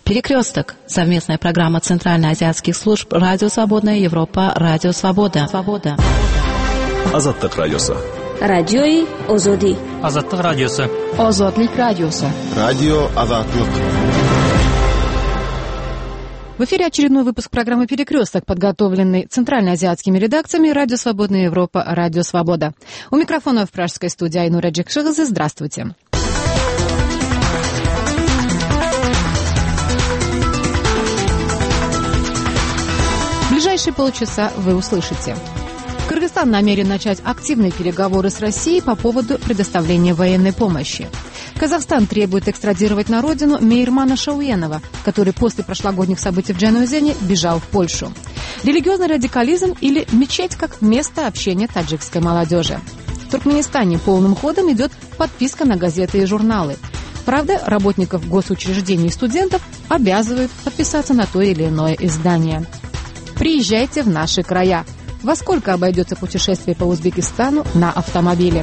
Перекресток. Совместная программа Центральноазиатских служб «Радио Свободная Европа», «Радио Свобода». Азаттык радиосы. Радиои Озоди. Азаттык радиосы. Озодлик радиосы. Радио Азаттык. В эфире очередной выпуск программы «Перекресток», подготовленный центральноазиатскими редакциями «Радио Свободная Европа», «Радио Свобода». У микрофона в пражской студии Айнура Джекшигазы. Здравствуйте. В ближайшие полчаса вы услышите. Кыргызстан намерен начать активные переговоры с Россией по поводу предоставления военной помощи. Казахстан требует экстрадировать на родину Мейермана Шауенова, который после прошлогодних событий в Джануэзене бежал в Польшу. Религиозный радикализм или мечеть как место общения таджикской молодежи. В Туркменистане полным ходом идет подписка на газеты и журналы. Правда, работников госучреждений и студентов обязывают подписаться на то или иное издание. Приезжайте в наши края. Во сколько обойдется путешествие по Узбекистану на автомобиле?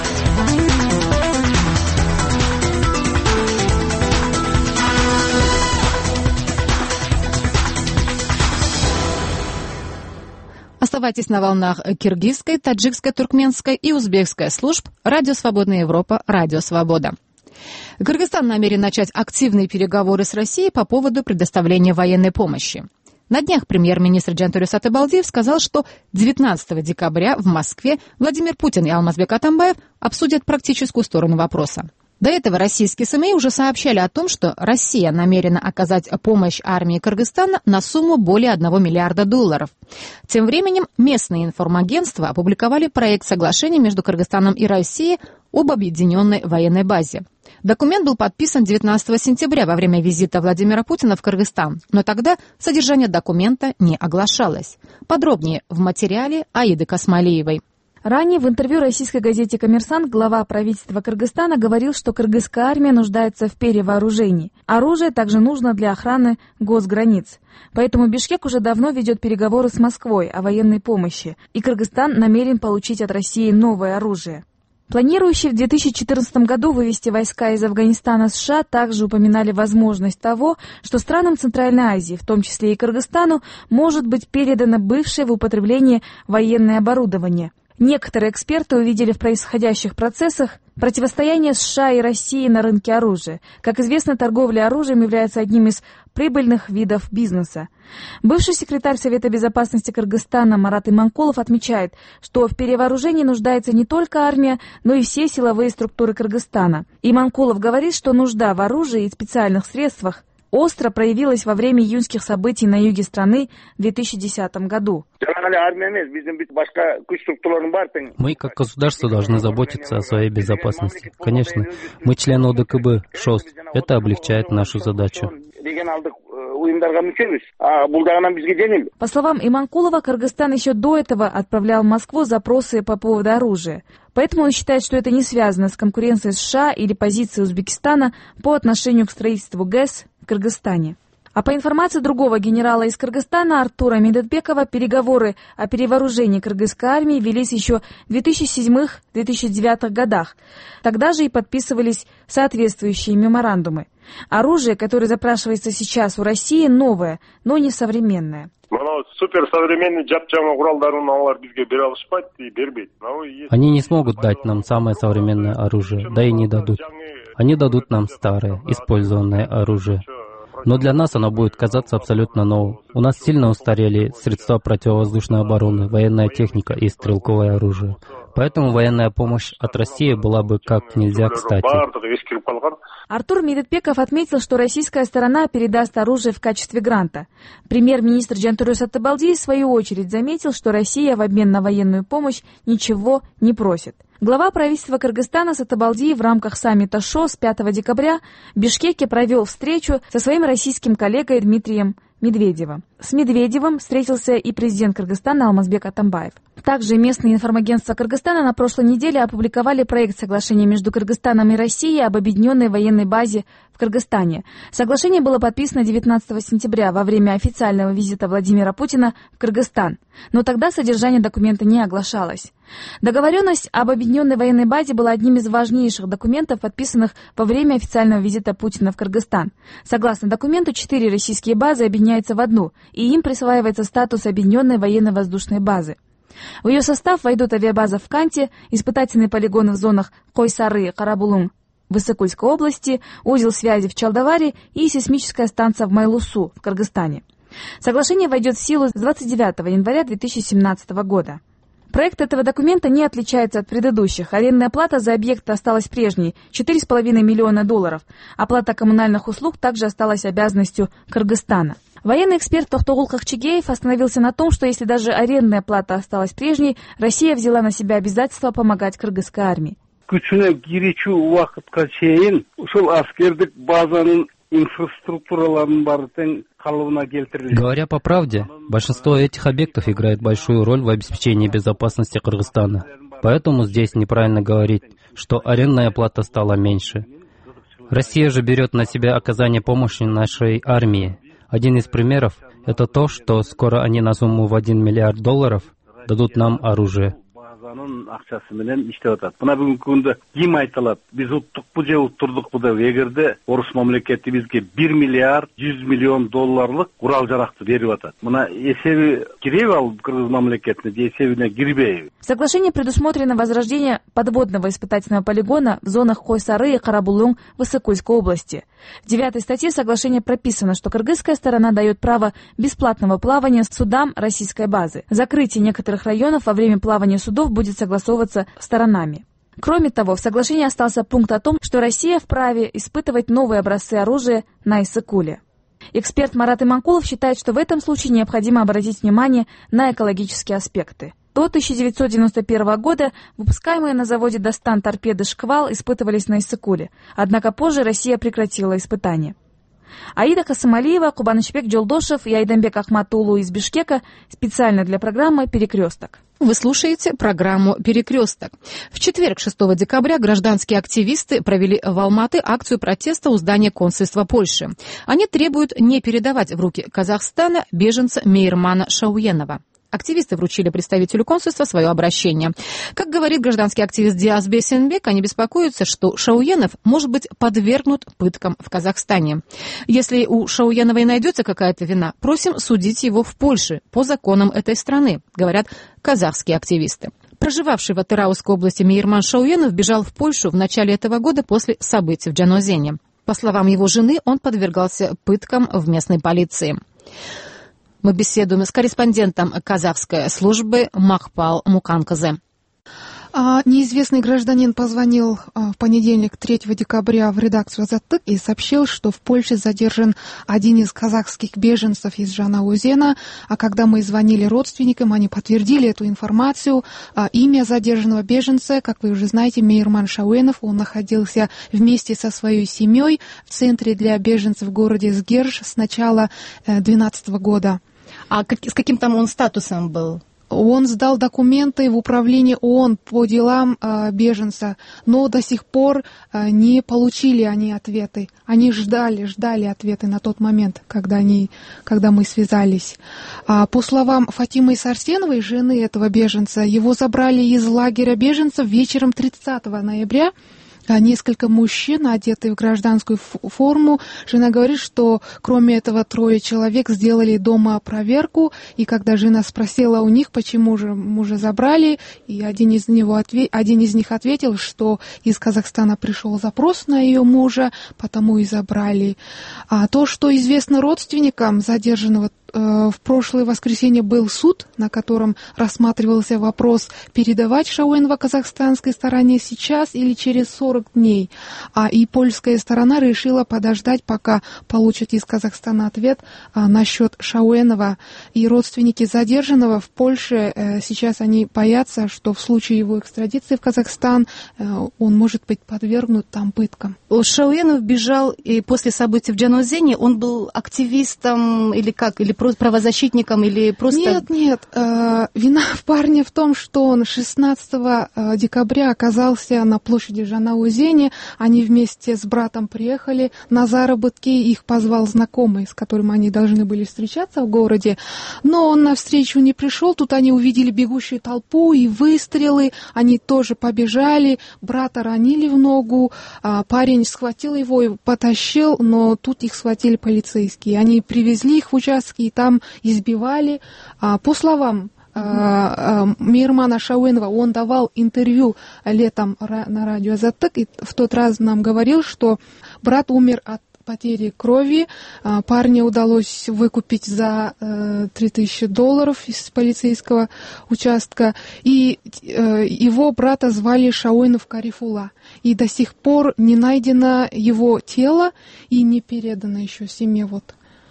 Оставайтесь на волнах киргизской, таджикской, туркменской и узбекской служб «Радио Свободная Европа», «Радио Свобода». Кыргызстан намерен начать активные переговоры с Россией по поводу предоставления военной помощи. На днях премьер-министр Жантурюс Атабалдиев сказал, что 19 декабря в Москве Владимир Путин и Алмазбек Атамбаев обсудят практическую сторону вопроса. До этого российские СМИ уже сообщали о том, что Россия намерена оказать помощь армии Кыргызстана на сумму более $1 миллиарда. Тем временем местные информагентства опубликовали проект соглашения между Кыргызстаном и Россией об объединенной военной базе. Документ был подписан 19 сентября во время визита Владимира Путина в Кыргызстан, но тогда содержание документа не оглашалось. Подробнее в материале Аиды Касмалиевой. Ранее в интервью российской газете «Коммерсант» глава правительства Кыргызстана говорил, что кыргызская армия нуждается в перевооружении. Оружие также нужно для охраны госграниц. Поэтому Бишкек уже давно ведет переговоры с Москвой о военной помощи, и Кыргызстан намерен получить от России новое оружие. Планирующие в 2014 году вывести войска из Афганистана США также упоминали возможность того, что странам Центральной Азии, в том числе и Кыргызстану, может быть передано бывшее в употреблении военное оборудование. Некоторые эксперты увидели в происходящих процессах противостояние США и России на рынке оружия. Как известно, торговля оружием является одним из прибыльных видов бизнеса. Бывший секретарь Совета безопасности Кыргызстана Марат Иманкулов отмечает, что в перевооружении нуждается не только армия, но и все силовые структуры Кыргызстана. Иманкулов говорит, что нужда в оружии и специальных средствах остро проявилась во время июньских событий на юге страны в 2010 году. Мы, как государство, должны заботиться о своей безопасности. Конечно, мы члены ОДКБ, ШОС. Это облегчает нашу задачу. По словам Иманкулова, Кыргызстан еще до этого отправлял в Москву запросы по поводу оружия. Поэтому он считает, что это не связано с конкуренцией США или позицией Узбекистана по отношению к строительству ГЭС в Кыргызстане. А по информации другого генерала из Кыргызстана Артура Медетбекова, переговоры о перевооружении кыргызской армии велись еще в 2007-2009 годах. Тогда же и подписывались соответствующие меморандумы. Оружие, которое запрашивается сейчас у России, новое, но не современное. Они не смогут дать нам самое современное оружие, да и не дадут. Они дадут нам старое, использованное оружие. Но для нас оно будет казаться абсолютно новым. У нас сильно устарели средства противовоздушной обороны, военная техника и стрелковое оружие. Поэтому военная помощь от России была бы как нельзя кстати. Артур Медетбеков отметил, что российская сторона передаст оружие в качестве гранта. Премьер-министр Жантурюс Атабалдиев в свою очередь заметил, что Россия в обмен на военную помощь ничего не просит. Глава правительства Кыргызстана Сатабалдиев в рамках саммита ШОС 5 декабря в Бишкеке провел встречу со своим российским коллегой Дмитрием Медведевым. С Медведевым встретился и президент Кыргызстана Алмазбек Атамбаев. Также местные информагентства Кыргызстана на прошлой неделе опубликовали проект соглашения между Кыргызстаном и Россией об объединенной военной базе в Кыргызстане. Соглашение было подписано 19 сентября во время официального визита Владимира Путина в Кыргызстан, но тогда содержание документа не оглашалось. Договоренность об объединенной военной базе была одним из важнейших документов, подписанных во время официального визита Путина в Кыргызстан. Согласно документу, 4 российские базы объединяются в одну, и им присваивается статус объединенной военно-воздушной базы. В ее состав войдут авиабаза в Канте, испытательные полигоны в зонах Койсары, Карабулум, Высокульской области, узел связи в Чалдаваре и сейсмическая станция в Майлусу в Кыргызстане. Соглашение войдет в силу с 29 января 2017 года. Проект этого документа не отличается от предыдущих. Арендная плата за объект осталась прежней – $4,5 миллиона. Оплата коммунальных услуг также осталась обязанностью Кыргызстана. Военный эксперт Тохтогул Кахчигеев остановился на том, что если даже арендная плата осталась прежней, Россия взяла на себя обязательство помогать кыргызской армии. Говоря по правде, большинство этих объектов играет большую роль в обеспечении безопасности Кыргызстана. Поэтому здесь неправильно говорить, что арендная плата стала меньше. Россия же берет на себя оказание помощи нашей армии. Один из примеров — это то, что скоро они на сумму в $1 миллиард дадут нам оружие. Мына бүгүнкү күндө ким айтылат? Биз уттукпу же уттурдукпу деп эгерде Орус мамлекети бизге $1 миллиард 100 миллион курал жаракты берип атат. Мына эсеби киреби ал кыргыз мамлекетине же эсебине кирбейби? В соглашении предусмотрено возрождение подводного испытательного полигона в зонах Койсары и Карабулум в Высокульской области. В 9 статье соглашения прописано, что кыргызская сторона дает право бесплатного плавания судам российской базы. Закрытие некоторых районов во время плавания судов будет согласовываться сторонами. Кроме того, в соглашении остался пункт о том, что Россия вправе испытывать новые образцы оружия на Иссык-Куле. Эксперт Марат Иманкулов считает, что в этом случае необходимо обратить внимание на экологические аспекты. До 1991 года выпускаемые на заводе Дастан торпеды «Шквал» испытывались на Иссык-Куле, однако позже Россия прекратила испытания. Аида Касымалиева, Кубанычбек Джолдошев и Айдамбек Ахматулу из Бишкека специально для программы «Перекресток». Вы слушаете программу «Перекресток». В четверг, 6 декабря, гражданские активисты провели в Алматы акцию протеста у здания консульства Польши. Они требуют не передавать в руки Казахстана беженца Мейермана Шауенова. Активисты вручили представителю консульства свое обращение. Как говорит гражданский активист Диас Бесенбек, они беспокоятся, что Шауенов может быть подвергнут пыткам в Казахстане. Если у Шауенова и найдется какая-то вина, просим судить его в Польше по законам этой страны, говорят казахские активисты. Проживавший в Атыраусской области Мейерман Шауенов бежал в Польшу в начале этого года после событий в Джанозене. По словам его жены, он подвергался пыткам в местной полиции. Мы беседуем с корреспондентом казахской службы Махпал Муканказе. Неизвестный гражданин позвонил в понедельник, 3 декабря, в редакцию «Азаттык» и сообщил, что в Польше задержан один из казахских беженцев из Жанаозена. А когда мы звонили родственникам, они подтвердили эту информацию. Имя задержанного беженца, как вы уже знаете, Мейерман Шауенов. Он находился вместе со своей семьей в центре для беженцев в городе Сгерж с начала 2012 года. А с каким там он статусом был? Он сдал документы в управление ООН по делам беженца, но до сих пор не получили они ответы. Они ждали ответы на тот момент, когда мы связались. По словам Фатимы Сарсеновой, жены этого беженца, его забрали из лагеря беженцев вечером 30 ноября. Несколько мужчин, одетые в гражданскую форму. Жена говорит, что кроме этого 3 человек сделали дома проверку, и когда жена спросила у них, почему же мужа забрали, и один из них ответил, что из Казахстана пришел запрос на ее мужа, потому и забрали. А то, что известно родственникам задержанного, в прошлое воскресенье был суд, на котором рассматривался вопрос, передавать Шауенова казахстанской стороне сейчас или через 40 дней. И польская сторона решила подождать, пока получат из Казахстана ответ насчет Шауенова. И родственники задержанного в Польше сейчас они боятся, что в случае его экстрадиции в Казахстан он может быть подвергнут там пыткам. Шауенов бежал и после событий в Джанозене, он был активистом или как? Или правозащитником или просто... Нет. Вина парня в том, что он 16 декабря оказался на площади Жанаузени. Они вместе с братом приехали на заработки. Их позвал знакомый, с которым они должны были встречаться в городе. Но он навстречу не пришел. Тут они увидели бегущую толпу и выстрелы. Они тоже побежали. Брата ранили в ногу. Парень схватил его и потащил, но тут их схватили полицейские. Они привезли их в участки и там избивали. По словам Мейермана Шауенова, он давал интервью летом на радио «Азаттык», и в тот раз нам говорил, что брат умер от потери крови. Парня удалось выкупить за $3000 из полицейского участка. И его брата звали Шауенов Карифула. И до сих пор не найдено его тело и не передано еще семье. Вот.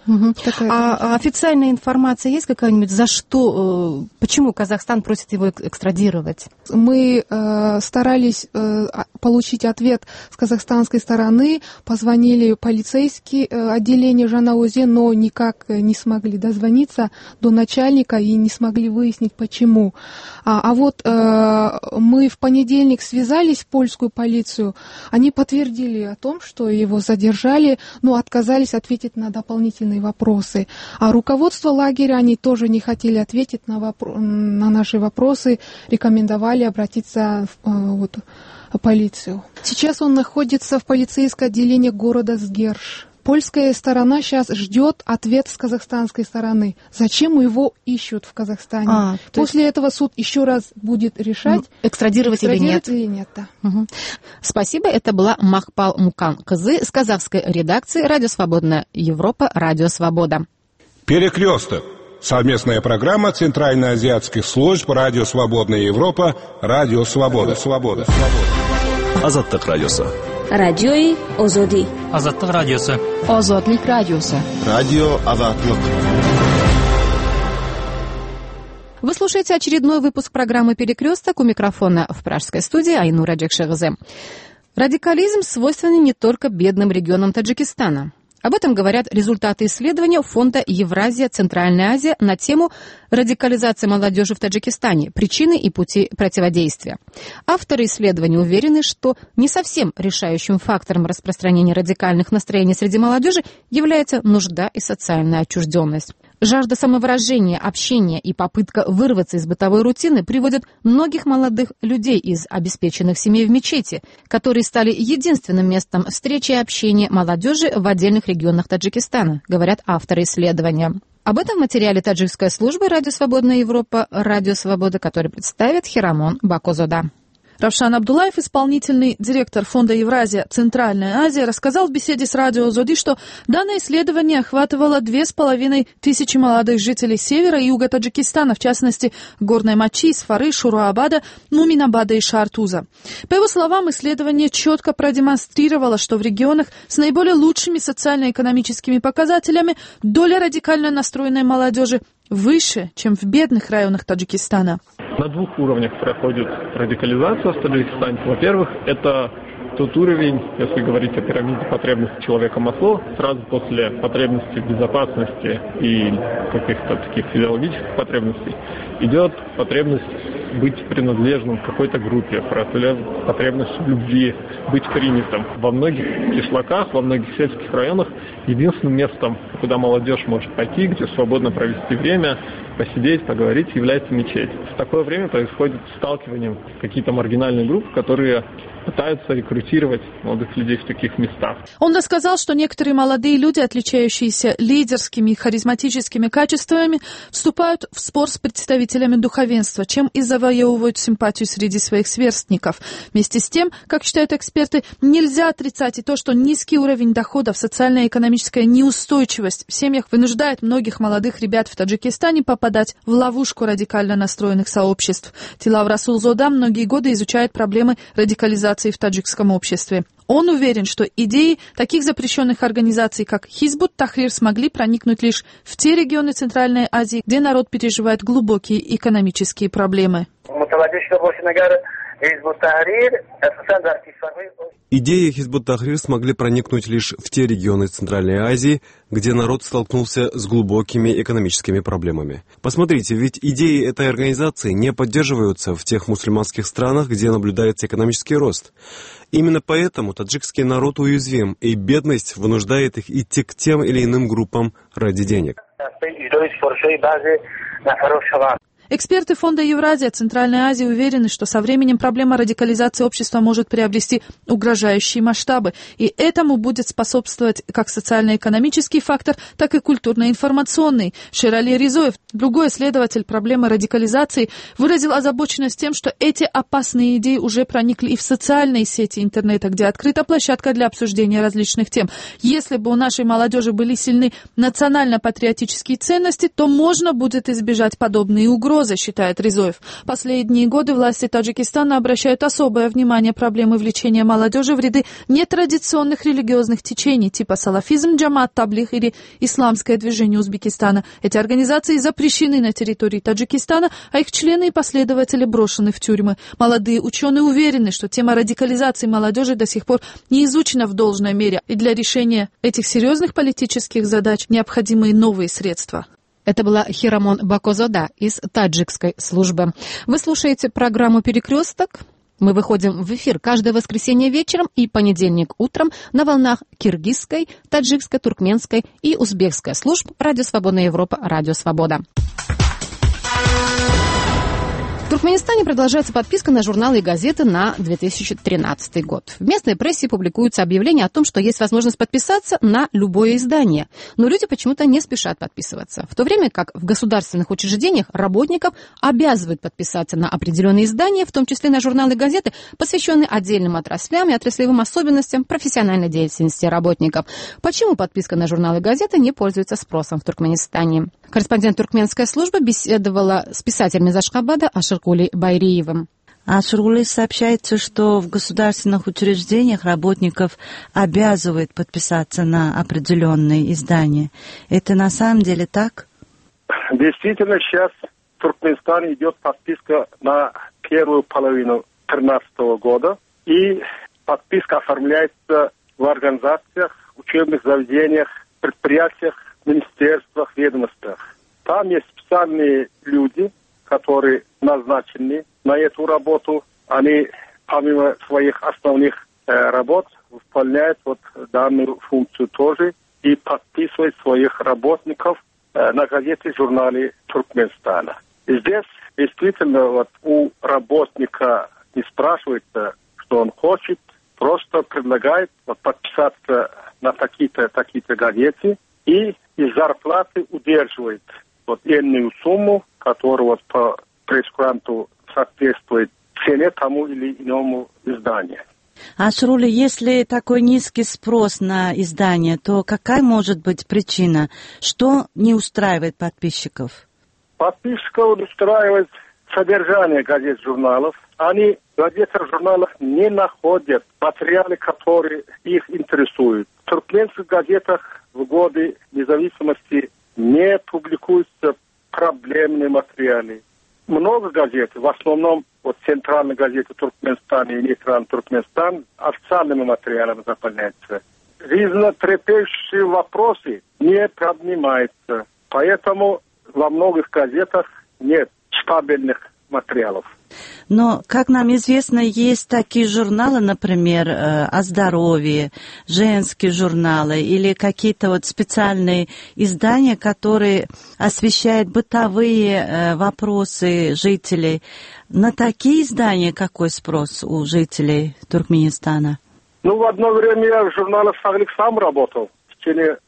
А официальная информация есть какая-нибудь, за что, почему Казахстан просит его экстрадировать? Мы старались получить ответ с казахстанской стороны, позвонили полицейские отделения Жанаузен, но никак не смогли дозвониться до начальника и не смогли выяснить, почему. А вот мы в понедельник связались в польскую полицию, они подтвердили о том, что его задержали, но отказались ответить на дополнительные вопросы. А руководство лагеря, они тоже не хотели ответить на наши вопросы, рекомендовали обратиться в полицию. Сейчас он находится в полицейском отделении города Сгерш. Польская сторона сейчас ждет ответ с казахстанской стороны. Зачем его ищут в Казахстане? После этого суд еще раз будет решать, экстрадировать или нет. Да. Спасибо. Это была Махпал Мукан-Кызы с казахской редакции «Радио Свободная Европа», «Радио Свобода». Перекресток. Совместная программа Центральноазиатских служб «Радио Свободная Европа», «Радио Свобода». Азаттык радиосы. Радиои Озоди. Азаттык радиосы. Озодлик радиосы. Радио Азаттык. Вы слушаете очередной выпуск программы «Перекресток». У микрофона в пражской студии Айнура Джекшегзе. Радикализм свойственен не только бедным регионам Таджикистана. Об этом говорят результаты исследования Фонда Евразия, Центральная Азия на тему «Радикализация молодежи в Таджикистане. Причины и пути противодействия». Авторы исследования уверены, что не совсем решающим фактором распространения радикальных настроений среди молодежи является нужда и социальная отчужденность. Жажда самовыражения, общения и попытка вырваться из бытовой рутины приводят многих молодых людей из обеспеченных семей в мечети, которые стали единственным местом встречи и общения молодежи в отдельных регионах Таджикистана, говорят авторы исследования. Об этом в материале таджикской службы «Радио Свободная Европа», «Радио Свобода», который представит Хирамон Бакозода. Равшан Абдулаев, исполнительный директор Фонда Евразия, Центральная Азия, рассказал в беседе с радио Озоди, что данное исследование охватывало 2500 молодых жителей севера и юга Таджикистана, в частности, Горной Мачи, Сфары, Шуруабада, Муминабада и Шартуза. По его словам, исследование четко продемонстрировало, что в регионах с наиболее лучшими социально-экономическими показателями доля радикально настроенной молодежи выше, чем в бедных районах Таджикистана. На двух уровнях проходит радикализация в Таджикистане. Во-первых, это тот уровень, если говорить о пирамиде потребностей человека Маслоу, сразу после потребностей безопасности и каких-то таких физиологических потребностей, идет потребность быть принадлежным к какой-то группе, потребность в любви, быть принятым. Во многих кишлаках, во многих сельских районах единственным местом, куда молодежь может пойти, где свободно провести время, посидеть, поговорить, является мечеть. В такое время происходит сталкивание какие-то маргинальные группы, которые пытаются рекрутировать молодых людей в таких местах. Он рассказал, что некоторые молодые люди, отличающиеся лидерскими и харизматическими качествами, вступают в спор с представителями духовенства, чем и завоевывают симпатию среди своих сверстников. Вместе с тем, как считают эксперты, нельзя отрицать и то, что низкий уровень доходов, социально-экономическая неустойчивость в семьях вынуждает многих молодых ребят в Таджикистане попадать в ловушку радикально настроенных сообществ. Тилав Расулзода многие годы изучает проблемы радикализации в таджикском обществе. Он уверен, что идеи таких запрещенных организаций, как Хизбут Тахрир, смогли проникнуть лишь в те регионы Центральной Азии, где народ переживает глубокие экономические проблемы. Идеи Хизб ут-Тахрир смогли проникнуть лишь в те регионы Центральной Азии, где народ столкнулся с глубокими экономическими проблемами. Посмотрите, ведь идеи этой организации не поддерживаются в тех мусульманских странах, где наблюдается экономический рост. Именно поэтому таджикский народ уязвим, и бедность вынуждает их идти к тем или иным группам ради денег. Эксперты Фонда Евразия Центральной Азии уверены, что со временем проблема радикализации общества может приобрести угрожающие масштабы, и этому будет способствовать как социально-экономический фактор, так и культурно-информационный. Шерали Ризоев, другой исследователь проблемы радикализации, выразил озабоченность тем, что эти опасные идеи уже проникли и в социальные сети интернета, где открыта площадка для обсуждения различных тем. Если бы у нашей молодежи были сильны национально-патриотические ценности, то можно будет избежать подобные угрозы, считает Ризоев. Последние годы власти Таджикистана обращают особое внимание проблемы влечения молодежи в ряды нетрадиционных религиозных течений, типа салафизм, джамат, таблих или исламское движение Узбекистана. Эти организации запрещены на территории Таджикистана, а их члены и последователи брошены в тюрьмы. Молодые ученые уверены, что тема радикализации молодежи до сих пор не изучена в должной мере, и для решения этих серьезных политических задач необходимы новые средства. Это была Хирамон Бакозода из таджикской службы. Вы слушаете программу «Перекресток». Мы выходим в эфир каждое воскресенье вечером и понедельник утром на волнах киргизской, таджикской, туркменской и узбекской служб «Радио Свободная Европа», «Радио Свобода». В Туркменистане продолжается подписка на журналы и газеты на 2013 год. В местной прессе публикуются объявления о том, что есть возможность подписаться на любое издание. Но люди почему-то не спешат подписываться. В то время как в государственных учреждениях работников обязывают подписаться на определенные издания, в том числе на журналы и газеты, посвященные отдельным отраслям и отраслевым особенностям профессиональной деятельности работников. Почему подписка на журналы и газеты не пользуется спросом в Туркменистане? Корреспондент туркменской службы беседовала с писателем из Ашхабада Ашыркулой Байриевым. Ашыркулой сообщается, что в государственных учреждениях работников обязывают подписаться на определенные издания. Это на самом деле так? Действительно, сейчас в Туркменистане идет подписка на первую половину 2013 года, и подписка оформляется в организациях, учебных заведениях, предприятиях, министерствах, ведомствах. Там есть специальные люди, которые назначены на эту работу. Они, помимо своих основных работ, выполняют данную функцию тоже и подписывают своих работников на газете, журнале Туркменистана. И здесь действительно у работника не спрашивается, что он хочет, просто предлагает подписаться на такие-то газеты, и из зарплаты удерживает энную сумму, которая по пресс-гранту соответствует цене тому или иному изданию. Ашырули, если такой низкий спрос на издание, то какая может быть причина? Что не устраивает подписчиков? Подписчиков устраивает содержание газет, журналов. Они в газетах, журналах не находят материалы, которые их интересуют. В туркменских газетах в годы независимости не публикуются проблемные материалы. Много газет, в основном центральные газеты Туркменистана и нейтральный Туркменистан, официальными материалами заполняются. Жизнетрепещущие вопросы не поднимаются, поэтому во многих газетах нет стабильных материалов. Но, как нам известно, есть такие журналы, например, о здоровье, женские журналы или какие-то специальные издания, которые освещают бытовые вопросы жителей. На такие издания какой спрос у жителей Туркменистана? В одно время я в журнале «Саглик» сам работал в течение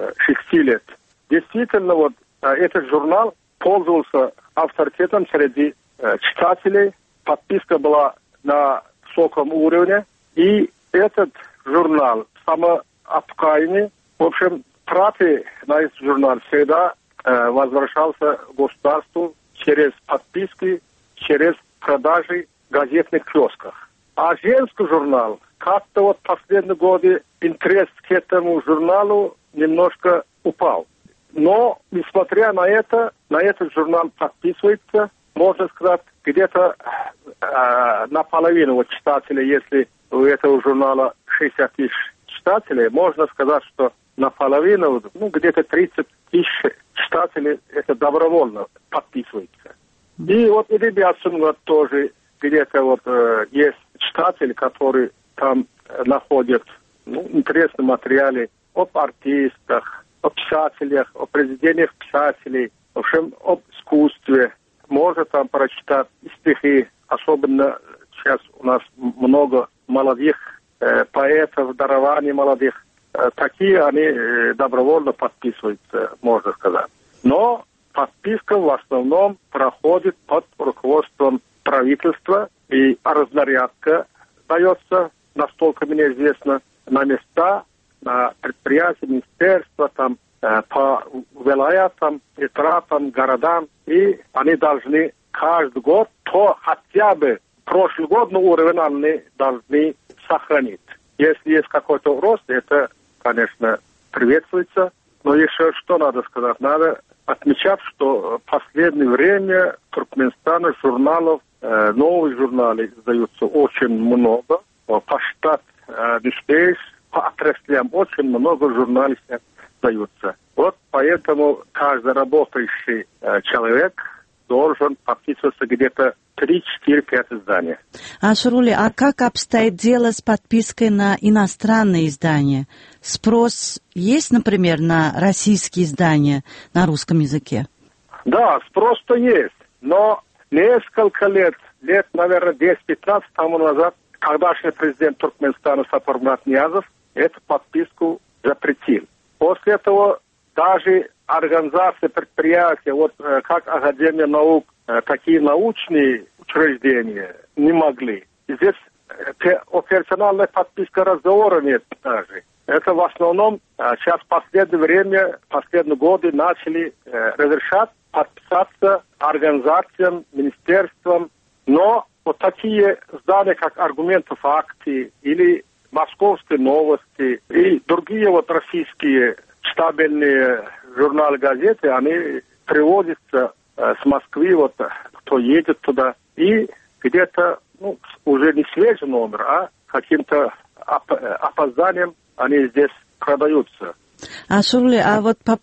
6 лет. Действительно, этот журнал пользовался авторитетом среди читателей. Подписка была на высоком уровне, и этот журнал самообкаянный. В общем, траты на этот журнал всегда возвращался государству через подписки, через продажи в газетных киосках. А женский журнал, как-то последние годы интерес к этому журналу немножко упал. Но, несмотря на это, на этот журнал подписывается, можно сказать, где-то наполовину вот читателей, если у этого журнала 60 тысяч читателей, можно сказать, что наполовину, где-то 30 тысяч читателей это добровольно подписываются. И вот и ребята тоже где-то вот есть читатели, которые там находят интересные материалы об артистах, о писателях, о произведениях писателей, в общем, об искусстве. Можно там прочитать стихи, особенно сейчас у нас много молодых поэтов, дарований молодых. Такие они добровольно подписываются, можно сказать. Но подписка в основном проходит под руководством правительства, и разнарядка дается, настолько мне известно, на места, на предприятия, министерства, там, по вилаятам, этапам, городам, и они должны каждый год, то хотя бы прошлогодний уровень они должны сохранить. Если есть какой-то рост, это, конечно, приветствуется. Но еще что надо сказать? Надо отмечать, что в последнее время в Туркменистане журналов, новых журналов издаются очень много. По штату здесь, по отраслям очень много журналов издаются. Вот поэтому каждый работающий человек должен подписываться где-то 3-4-5 изданий. Ашурули, а как обстоит дело с подпиской на иностранные издания? Спрос есть, например, на российские издания на русском языке? Да, спрос-то есть. Но несколько лет, наверное, 10-15 тому назад, тогдашний президент Туркменистана Сапармурат Ниязов эту подписку запретил. После этого даже организации, предприятия, вот как Академия наук, такие научные учреждения не могли. Здесь операциональная подписка разговора нет даже. Это в основном сейчас в последнее время, последние годы начали разрешать подписаться организациям, министерствам, но вот такие издания, как «Аргументы, факты» или «Московские новости» и другие вот российские штабельные журналы, газеты, они привозятся с Москвы, вот кто едет туда, и где-то, уже не свежий номер, а каким-то опозданием они здесь продаются. Ашурули, а вот по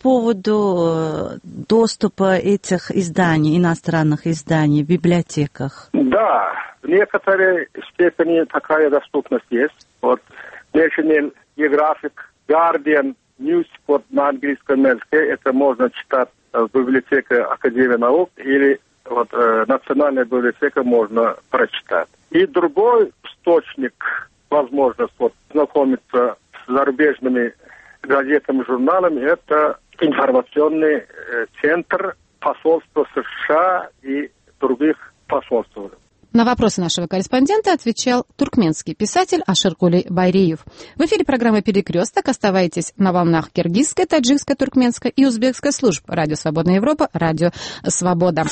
поводу доступа этих изданий, иностранных изданий в библиотеках? Да, в некоторой степени такая доступность есть. Вот National Geographic, Guardian, News вот на английском языке, это можно читать в библиотеке Академии наук или вот Национальная библиотека можно прочитать. И другой источник, возможность вот знакомиться с зарубежными газетами, журналами, это информационный центр посольства США и других посольств. На вопросы нашего корреспондента отвечал туркменский писатель Аширкулей Байриев. В эфире программы «Перекресток». Оставайтесь на волнах киргизской, таджикской, туркменской и узбекской служб. Радио «Свободная Европа», Радио «Свобода».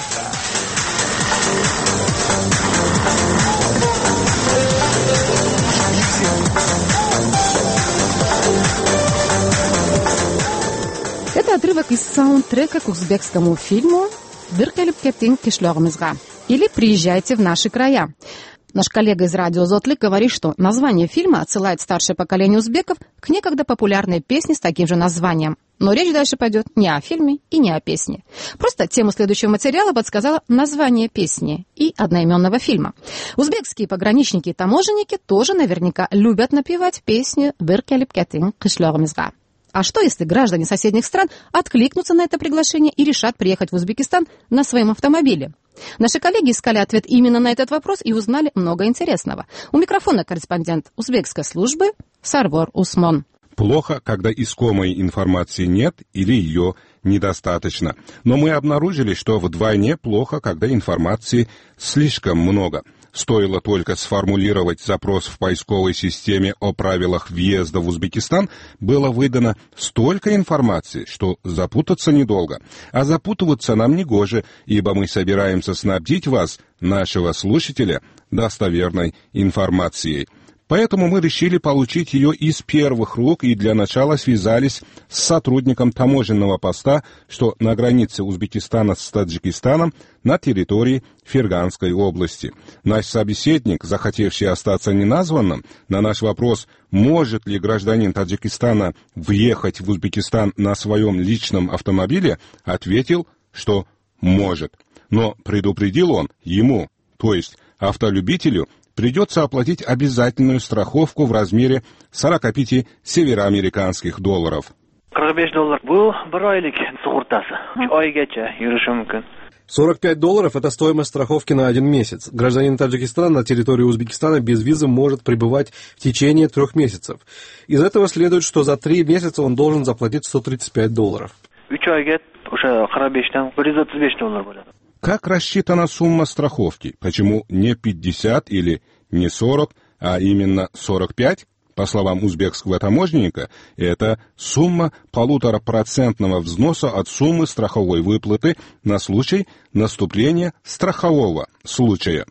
Это отрывок из саундтрека к узбекскому фильму «Бир келип кеттиң кишлогымызга» или «Приезжайте в наши края». Наш коллега из радио Зотлик говорит, что название фильма отсылает старшее поколение узбеков к некогда популярной песне с таким же названием. Но речь дальше пойдет не о фильме и не о песне. Просто тему следующего материала подсказало название песни и одноименного фильма. Узбекские пограничники и таможенники тоже наверняка любят напевать песню «Бир келип кеттиң кишлогымызга». А что, если граждане соседних стран откликнутся на это приглашение и решат приехать в Узбекистан на своем автомобиле? Наши коллеги искали ответ именно на этот вопрос и узнали много интересного. У микрофона корреспондент узбекской службы Сарвор Усмон. Плохо, когда искомой информации нет или ее недостаточно. Но мы обнаружили, что вдвойне плохо, когда информации слишком много. Стоило только сформулировать запрос в поисковой системе о правилах въезда в Узбекистан, было выдано столько информации, что запутаться недолго. А запутываться нам негоже, ибо мы собираемся снабдить вас, нашего слушателя, достоверной информацией. Поэтому мы решили получить ее из первых рук и для начала связались с сотрудником таможенного поста, что на границе Узбекистана с Таджикистаном на территории Ферганской области. Наш собеседник, захотевший остаться неназванным, на наш вопрос, может ли гражданин Таджикистана въехать в Узбекистан на своем личном автомобиле, ответил, что может. Но предупредил он ему, то есть автолюбителю, придется оплатить обязательную страховку в размере 45 североамериканских долларов. 45 долларов – это стоимость страховки на 1 месяц. Гражданин Таджикистана на территории Узбекистана без визы может пребывать в течение 3 месяцев. Из этого следует, что за 3 месяца он должен заплатить 135 долларов. Как рассчитана сумма страховки? Почему не 50 или не 40, а именно 45? По словам узбекского таможенника, это сумма 1,5% взноса от суммы страховой выплаты на случай наступления страхового случая.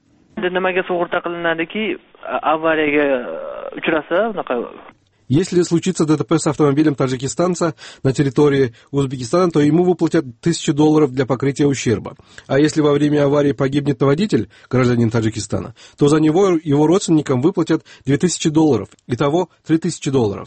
Если случится ДТП с автомобилем таджикистанца на территории Узбекистана, то ему выплатят $1000 для покрытия ущерба. А если во время аварии погибнет водитель, гражданин Таджикистана, то за него его родственникам выплатят $2000. Итого $3000.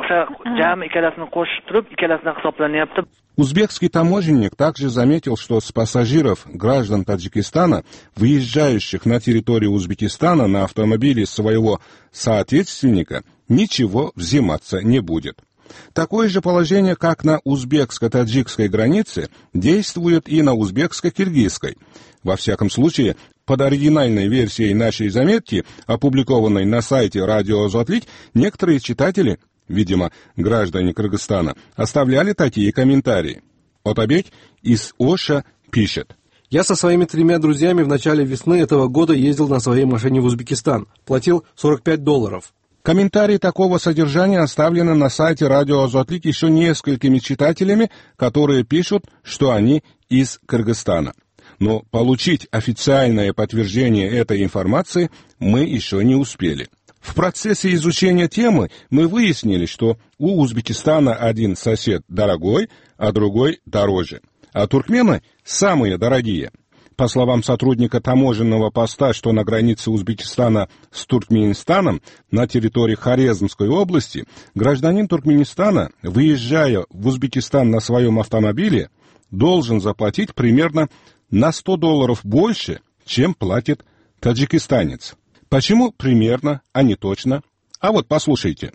Узбекский таможенник также заметил, что с пассажиров граждан Таджикистана, выезжающих на территорию Узбекистана на автомобиле своего соотечественника, ничего взиматься не будет. Такое же положение, как на узбекско-таджикской границе, действует и на узбекско-киргизской. Во всяком случае, под оригинальной версией нашей заметки, опубликованной на сайте Радио Озотлик, некоторые читатели, видимо, граждане Кыргызстана, оставляли такие комментарии. Отабек из Оша пишет. Я со своими 3 друзьями в начале весны этого года ездил на своей машине в Узбекистан. Платил $45. Комментарии такого содержания оставлены на сайте Радио Озотлик еще несколькими читателями, которые пишут, что они из Кыргызстана. Но получить официальное подтверждение этой информации мы еще не успели. В процессе изучения темы мы выяснили, что у Узбекистана один сосед дорогой, а другой дороже. А туркмены самые дорогие. По словам сотрудника таможенного поста, что на границе Узбекистана с Туркменистаном на территории Хорезмской области, гражданин Туркменистана, выезжая в Узбекистан на своем автомобиле, должен заплатить примерно на $100 больше, чем платит таджикистанец. Почему примерно, а не точно? А вот послушайте.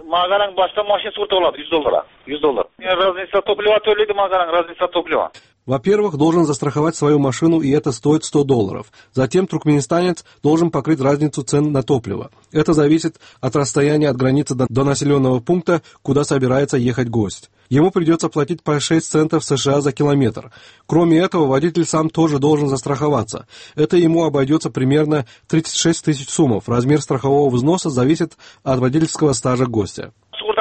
Во-первых, должен застраховать свою машину, и это стоит $100. Затем туркменистанец должен покрыть разницу цен на топливо. Это зависит от расстояния от границы до населенного пункта, куда собирается ехать гость. Ему придется платить по 6 центов США за километр. Кроме этого, водитель сам тоже должен застраховаться. Это ему обойдется примерно 36 тысяч сумов. Размер страхового взноса зависит от водительского стажа гостя.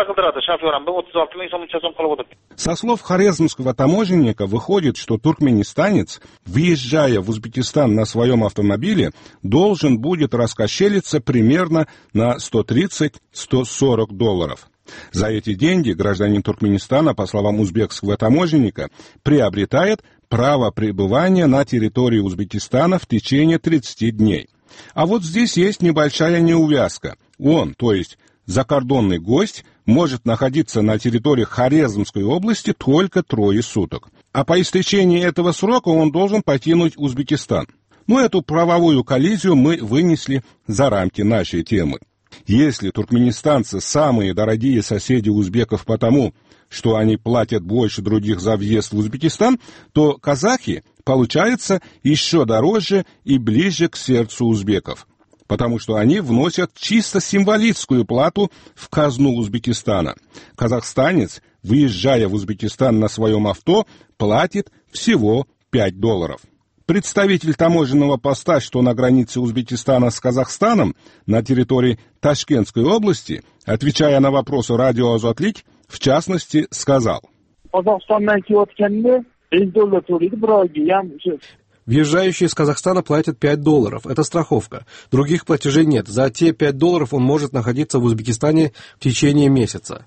Со слов хорезмского таможенника выходит, что туркменистанец, въезжая в Узбекистан на своем автомобиле, должен будет раскошелиться примерно на $130-140. За эти деньги гражданин Туркменистана, по словам узбекского таможенника, приобретает право пребывания на территории Узбекистана в течение 30 дней. А вот здесь есть небольшая неувязка. Он, то есть закордонный гость, может находиться на территории Хорезмской области только 3 суток. А по истечении этого срока он должен покинуть Узбекистан. Но эту правовую коллизию мы вынесли за рамки нашей темы. Если туркменистанцы самые дорогие соседи узбеков потому, что они платят больше других за въезд в Узбекистан, то казахи, получается, еще дороже и ближе к сердцу узбеков, потому что они вносят чисто символическую плату в казну Узбекистана. Казахстанец, выезжая в Узбекистан на своем авто, платит всего $5. Представитель таможенного поста, что на границе Узбекистана с Казахстаном, на территории Ташкентской области, отвечая на вопросы Радио Озотлик, в частности, сказал. Въезжающий из Казахстана платит $5. Это страховка. Других платежей нет. За те $5 он может находиться в Узбекистане в течение месяца.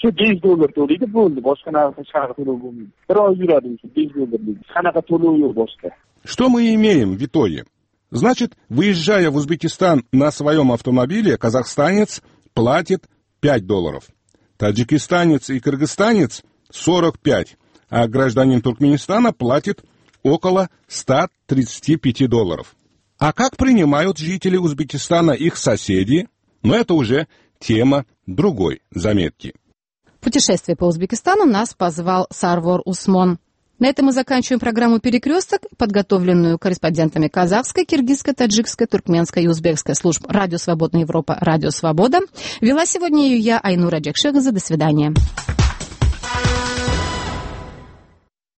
Что мы имеем в итоге? Значит, выезжая в Узбекистан на своем автомобиле, казахстанец платит $5. Таджикистанец и кыргызстанец 45, а гражданин Туркменистана платит около $135. А как принимают жители Узбекистана их соседи? Но это уже тема другой заметки. Путешествие по Узбекистану нас позвал Сарвор Усмон. На этом мы заканчиваем программу «Перекресток», подготовленную корреспондентами казахской, киргизской, таджикской, туркменской и узбекской служб «Радио Свободная Европа», «Радио Свобода». Вела сегодня ее я, Айнура Джекшегзе. До свидания.